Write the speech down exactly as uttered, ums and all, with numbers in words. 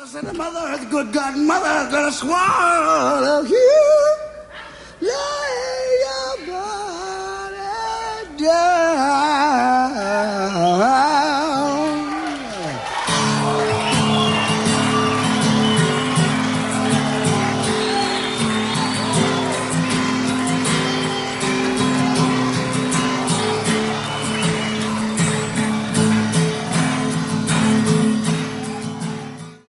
Said the mother, the good God, mother, gonna swallow you. Lay your body down.